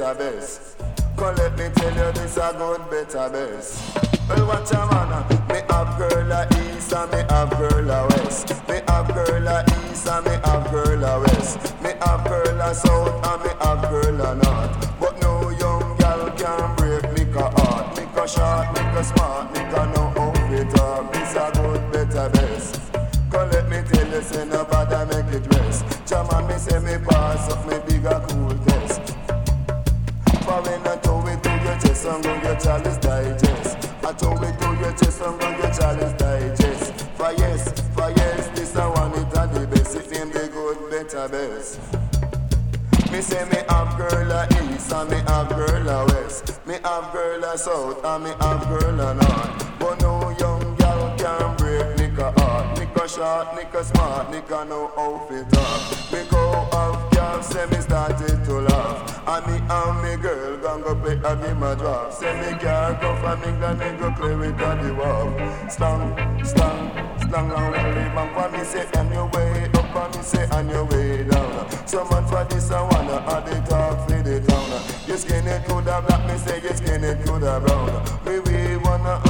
better best. Come let me tell you this a good better best. Well, watch a man, me have girl a east and me have girl a west. Me have girl a east and me have girl a west. Me have girl a south and me have girl a north. But no young gal can break me a heart. Me a short, me a smart, me a no outfit talk. This a good better best. Come let me tell you, say nobody make it rest. Chama me say me pass up me bigger cool test. For when I tow it to your chest, I'm gonna your chalice digest. I tow it to your chest, I'm gonna your chalice digest. For yes, this I want it at the best. It name the good better best. Me say me have girl a east and me have girl a west. Me have girl a south and me have girl a north. But no young gal can break me a heart. Me a short, me a smart, me a no outfit up. Me go off gal, say me started to laugh. And me girl gon' go play a game a drop. Say me can't come from England, me go play with the wall. Slang round the ribbon for me say on your way up and me say on your way down. Some man for this I wanna add the talk for the town. You skin it to the black, me say you skin it to the brown. We weigh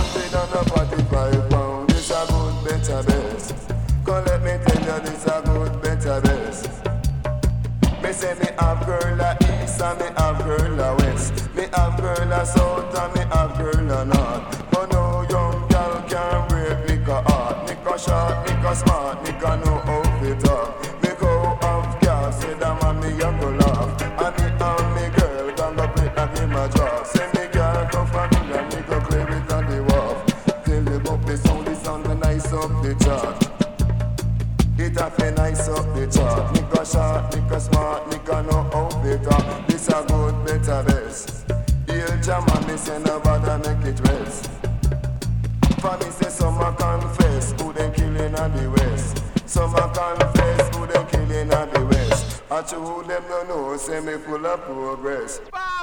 145 pounds. This a good better best. Come let me tell you this a good better best. Me say me have girl a east and me have girl a west. Me have girl a south and me have girl a north. But no young gal can break me a heart. Me a short, me a smart, me a no outfit up. Me go off gal, say that man me a go laugh. And me girl gonna play a game a draw. Say me girl come from England, me go play with on the wharf. Tell you about the sound the nice up the chart. It a fi nice up the chart. Me go short, me go smart, me go no outfit up. This a good better best. He'll jam and me say nobody make it rest. For me say some a confess who them killing at the west. Some a confess who them killing at the west. I true them no know say me full of progress.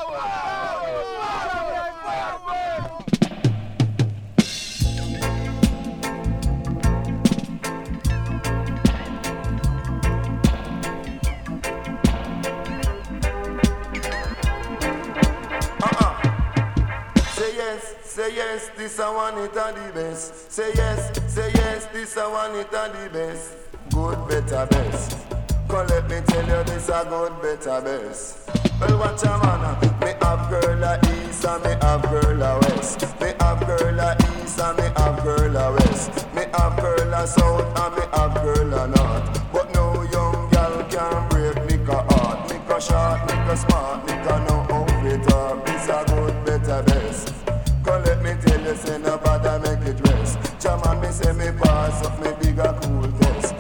Say yes, this I want it at the best. Say yes, this I want it at the best. Good, better, best. Come let me tell you this a good, better, best. Well, watch a man, me have girl a east and me have girl a west. Me have girl a east and me have girl a west. Me have girl a south and me have girl a north. But no young gal can break me a heart. Me a short, me a smart, me a no outfit up. This a good, better, best. Come let me tell you, say nobody make it rest. Chama me say me pass up me bigger cool test.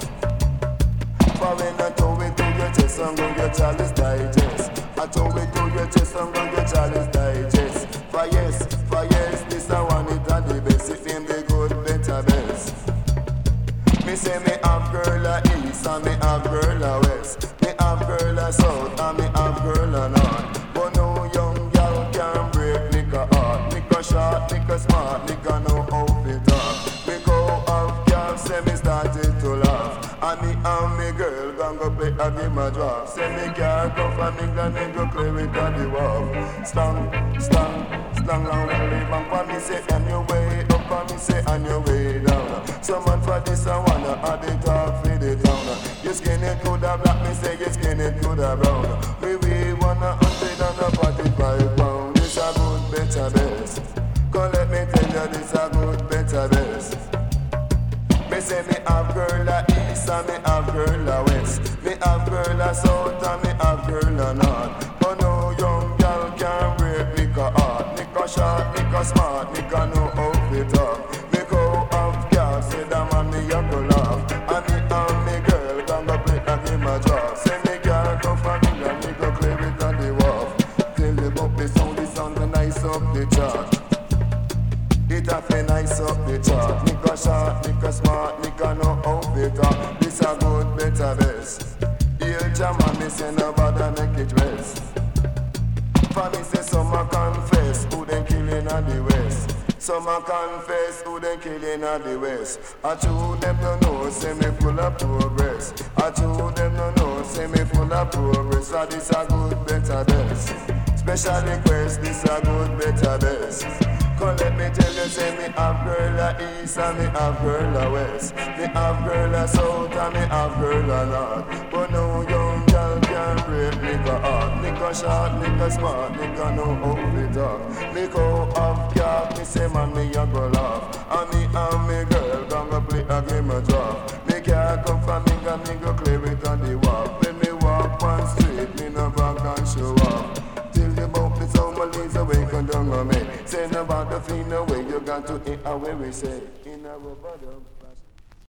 For when I tow it to your chest, I'm gonna get chalice digest. I tow it to your chest, I'm gonna get chalice digest. For yes, this I want it at the best. It name the good, better, best. Me say me have girl a east and me have girl a west. Me have girl a south and me have girl a north. But no young gal can break me a heart. Me a short, me a smart, me a no outfit up. Me go off gal, say me started to laugh. And me girl gon' go play a game a draw. Say me can't come from England, me go play with the wharf. Slang round the ribbon for me say on your way up and me say on your way down. Some man for this I wanna add the talk for the town. You skin it to the black, me say you skin it to the brown. We weigh 145 pounds. This a good, better, best. Come let me tell you this a good, better, best. Me say me have girl a east and me have girl a west. Me have girl a south and me have girl a north. But no young gal can break me a heart. Me a short, me a smart, me a no outfit up. Me go off gal, say that man me a go laugh. And me girl gonna play a game a draw. Say me girl come from England, me go play with on the wharf. Tell them up the sound the nice up the chart. It a fi nice up the chart. Me a short, me a smart, me a no outfit up. This a good, better, best. He'll jam and me say nobody make it rest. For me say some a confess who them killing at the west. Some a confess who them killing at the west. I true them no know say me full of progress. I true them no know say me full of progress. So this a good, better, best. Special request, this a good, better, best. Come let me tell you, say me have girl a east and me have girl a west. Me have girl a south and me have girl a north. But no young girl can break nigga heart. Nigga short, nigga smart, nigga know how to talk. Me go off yard, me say man me a go laugh. And me girl gonna play a game of draft. Me can't come from me go clear it on the walk. When me walk one street, me no back and show off. About me, so my leaves away, come down on me. Say about the feeling away, you got to eat away, we say. In our bottom.